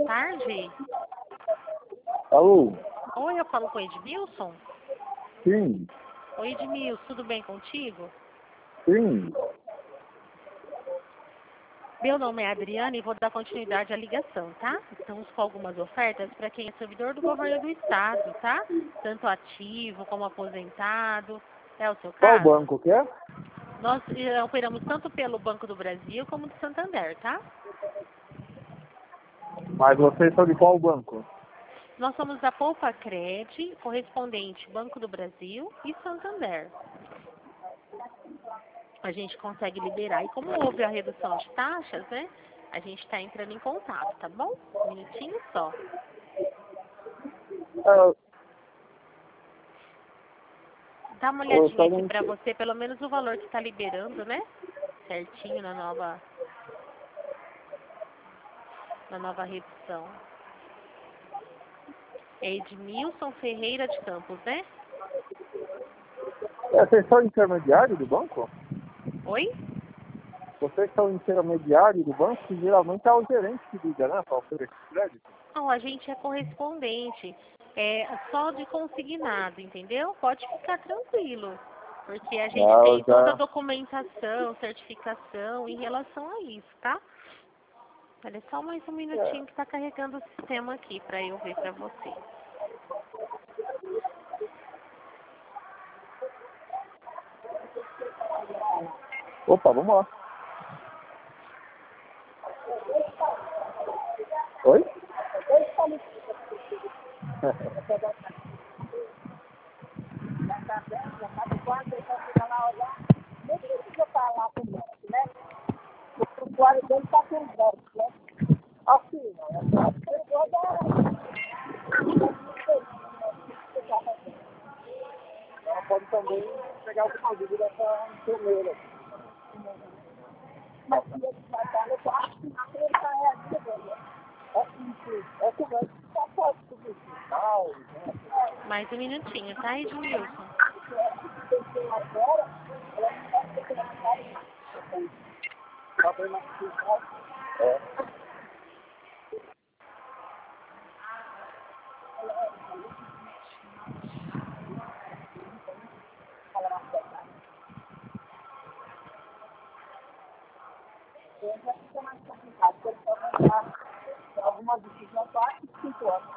tarde. Alô? Oi, eu falo com o Edmilson? Sim, Oi, Edmilson, tudo bem contigo? sim. Meu nome é Adriana e vou dar continuidade à ligação, tá? Estamos com algumas ofertas para quem é servidor do governo do estado, tá? Tanto ativo como aposentado. É o seu Qual caso? banco que é? Nós operamos tanto pelo Banco do Brasil como do Santander, tá? Mas vocês são de qual banco? Nós somos da Poupa Cred, correspondente Banco do Brasil e Santander. A gente consegue liberar. E como houve a redução de taxas, né? A gente está entrando em contato, tá bom? Um minutinho só. Ah, Dá uma eu olhadinha só aqui não para sei. você, pelo menos o valor que está liberando, né? Certinho na nova redução. É Edmilson Ferreira de Campos, né? Vocês são intermediário do banco? Oi? Vocês são intermediário do banco, que geralmente é o gerente que liga, né? Para oferecer crédito. Não, a gente é correspondente. É só de consignado, entendeu? Pode ficar tranquilo. Porque a gente Ah, eu tem toda a já... documentação, certificação em relação a isso, tá? Olha, só mais um minutinho que está carregando o sistema aqui para eu ver para você. Opa, vamos lá. Oi? Ela pode também pegar alguma dúvida para enfermeira. Mais um minutinho, tá, Edmilson? Alguma decisão para 5 anos.